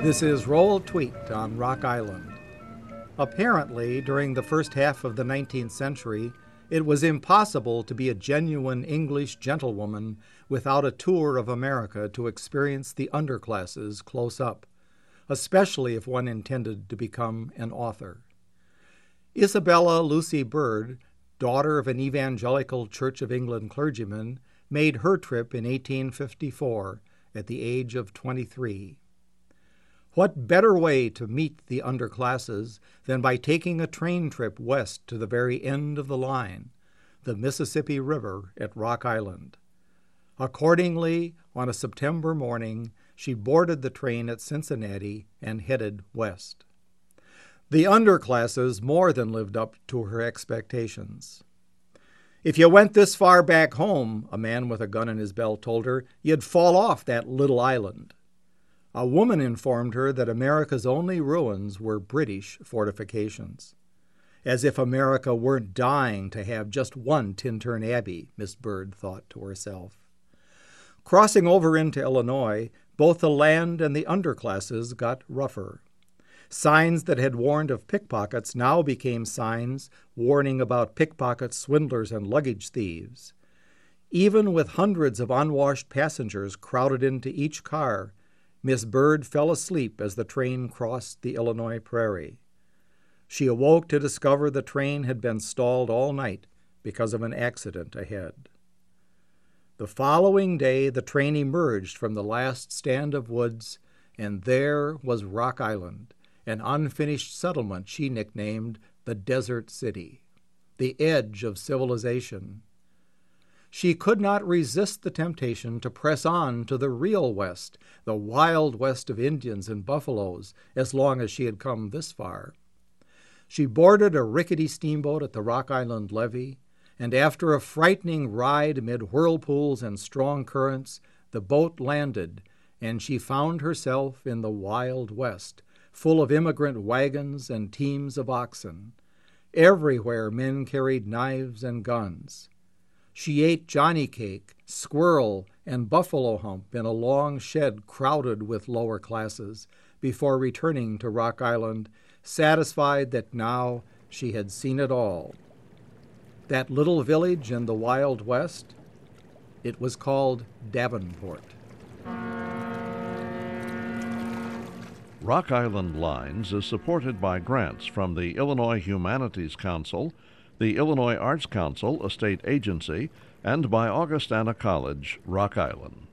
This is Roll Tweet on Rock Island. Apparently, during the first half of the 19th century, it was impossible to be a genuine English gentlewoman without a tour of America to experience the underclasses close up, especially if one intended to become an author. Isabella Lucy Bird, daughter of an evangelical Church of England clergyman, made her trip in 1854 at the age of 23. What better way to meet the underclasses than by taking a train trip west to the very end of the line, the Mississippi River at Rock Island? Accordingly, on a September morning, she boarded the train at Cincinnati and headed west. The underclasses more than lived up to her expectations. "If you went this far back home," a man with a gun in his belt told her, "you'd fall off that little island." A woman informed her that America's only ruins were British fortifications. As if America weren't dying to have just one Tintern Abbey, Miss Bird thought to herself. Crossing over into Illinois, both the land and the underclasses got rougher. Signs that had warned of pickpockets now became signs warning about pickpockets, swindlers, and luggage thieves. Even with hundreds of unwashed passengers crowded into each car, Miss Bird fell asleep as the train crossed the Illinois prairie. She awoke to discover the train had been stalled all night because of an accident ahead. The following day, the train emerged from the last stand of woods, and there was Rock Island, an unfinished settlement she nicknamed the Desert City, the edge of civilization. She could not resist the temptation to press on to the real West, the wild West of Indians and buffaloes, as long as she had come this far. She boarded a rickety steamboat at the Rock Island levee, and after a frightening ride amid whirlpools and strong currents, the boat landed, and she found herself in the Wild West, full of immigrant wagons and teams of oxen. Everywhere men carried knives and guns. She ate johnny cake, squirrel, and buffalo hump in a long shed crowded with lower classes before returning to Rock Island, satisfied that now she had seen it all. That little village in the Wild West, it was called Davenport. Rock Island Lines is supported by grants from the Illinois Humanities Council, the Illinois Arts Council, a state agency, and by Augustana College, Rock Island.